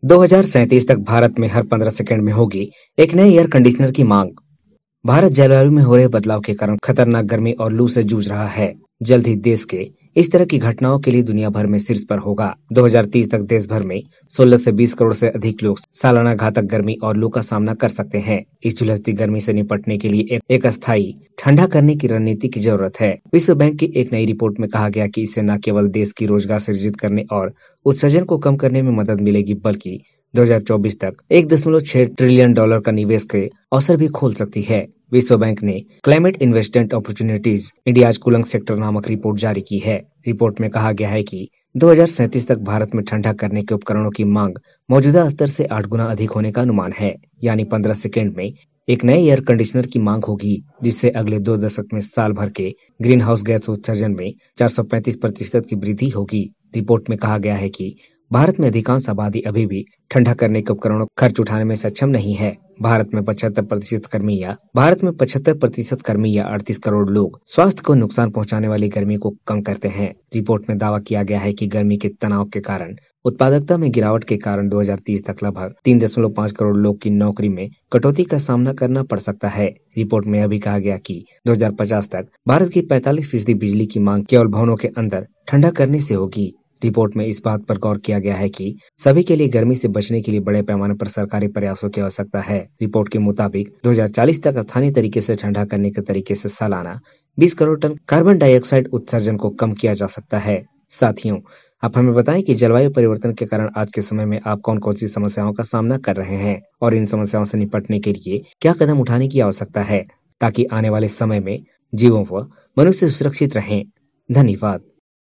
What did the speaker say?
2037 तक भारत में हर 15 सेकंड में होगी एक नए एयर कंडीशनर की मांग। भारत जलवायु में हो रहे बदलाव के कारण खतरनाक गर्मी और लू से जूझ रहा है। जल्द ही देश के इस तरह की घटनाओं के लिए दुनिया भर में शीर्ष पर होगा। 2030 तक देश भर में 16 से 20 करोड़ से अधिक लोग सालाना घातक गर्मी और लू का सामना कर सकते हैं। इस झुलसती गर्मी से निपटने के लिए एक अस्थायी ठंडा करने की रणनीति की जरूरत है। विश्व बैंक की एक नई रिपोर्ट में कहा गया कि इससे न केवल देश की रोजगार सृजित करने और उत्सर्जन को कम करने में मदद मिलेगी, बल्कि 2024 तक $1.6 ट्रिलियन का निवेश के अवसर भी खोल सकती है। विश्व बैंक ने climate investment opportunities India's cooling sector नामक रिपोर्ट जारी की है। रिपोर्ट में कहा गया है कि 2037 तक भारत में ठंडा करने के उपकरणों की मांग मौजूदा स्तर से 8 गुना अधिक होने का अनुमान है, यानी 15 सेकंड में एक नए एयर कंडीशनर की मांग होगी, जिससे अगले 2 दशक में साल भर के ग्रीन हाउस गैस उत्सर्जन में 435% की वृद्धि होगी। रिपोर्ट में कहा गया है कि भारत में अधिकांश आबादी अभी भी ठंडा करने के उपकरणों खर्च उठाने में सक्षम नहीं है। भारत में 75% कर्मी या 38 करोड़ लोग स्वास्थ्य को नुकसान पहुंचाने वाली गर्मी को कम करते हैं। रिपोर्ट में दावा किया गया है कि गर्मी के तनाव के कारण उत्पादकता में गिरावट के कारण 2030 तक लगभग 3.5 करोड़ लोग की नौकरी में कटौती का सामना करना पड़ सकता है। रिपोर्ट में यह भी कहा गया कि 2050 तक भारत की 45% बिजली की मांग केवल भवनों के अंदर ठंडा करने से होगी। रिपोर्ट में इस बात पर गौर किया गया है कि सभी के लिए गर्मी से बचने के लिए बड़े पैमाने पर सरकारी प्रयासों की आवश्यकता है। रिपोर्ट के मुताबिक 2040 तक स्थानीय तरीके से ठंडा करने के तरीके से सालाना 20 करोड़ टन कार्बन डाइऑक्साइड उत्सर्जन को कम किया जा सकता है। साथियों, आप हमें बताएं कि जलवायु परिवर्तन के कारण आज के समय में आप कौन कौन सी समस्याओं का सामना कर रहे हैं और इन समस्याओं से निपटने के लिए क्या कदम उठाने की आवश्यकता है, ताकि आने वाले समय में जीवों व मनुष्य सुरक्षित रहें। धन्यवाद।